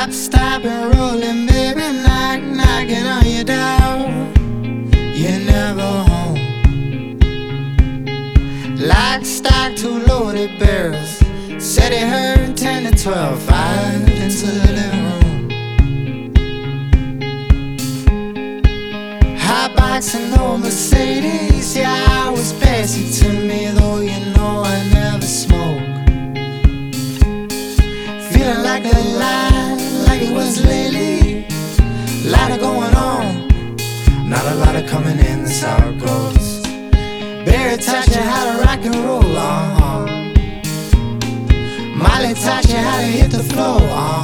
Drop, stop and rolling, baby, knocking on your door. You're never home. Lock, stock, two loaded barrels. Said it heard 10 to 12, 5 into the living room. Hot box and no Mercedes, yeah, I was passing to me, though you know I never smoke. Feeling like a lie, like it was lately. Lot of going on, not a lot of coming in, that's how it goes. Barry taught you how to rock and roll, Molly taught you how to hit the floor,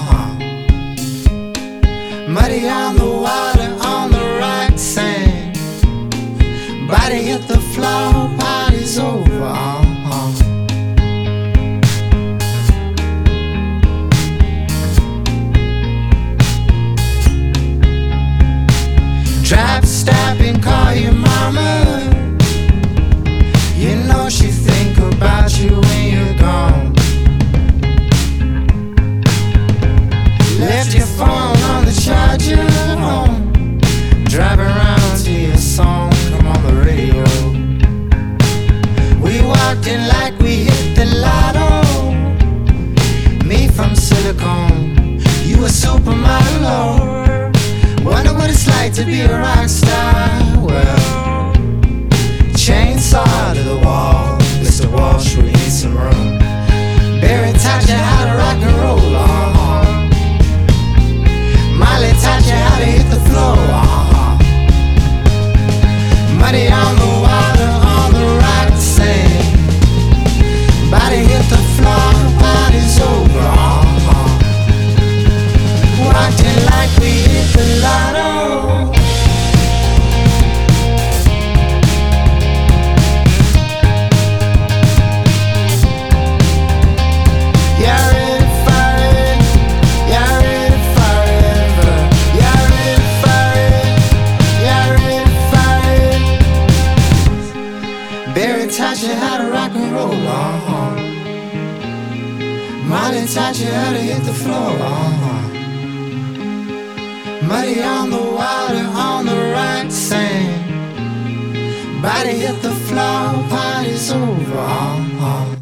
Muddy on the water, on the rock sand. Body hit the floor, party's over, Drop, stop and call your mama. You know she think about you when you're gone. Left your phone on the charger at home. Drive around to your song, come on the radio. We walked in like we hit the lotto. Me from Silicon, you a supermodel. Wonder what it's like to be a rock star. Well, chainsaw to the wall, Mr. Walsh, we need some room. Barry taught you how to rock and roll, Molly taught you how to hit the floor, Muddy on the water, on the rock sand. Body hit the floor, party's over, Walked in like we hit the lotto. Y'all ready for it? Y'all ready for it? Y'all ready for it? Y'all ready for it? Barry taught you how to rock and roll, Molly taught you how to hit the floor, Muddy on the water, on the rock sand. Body hit the floor, party's over,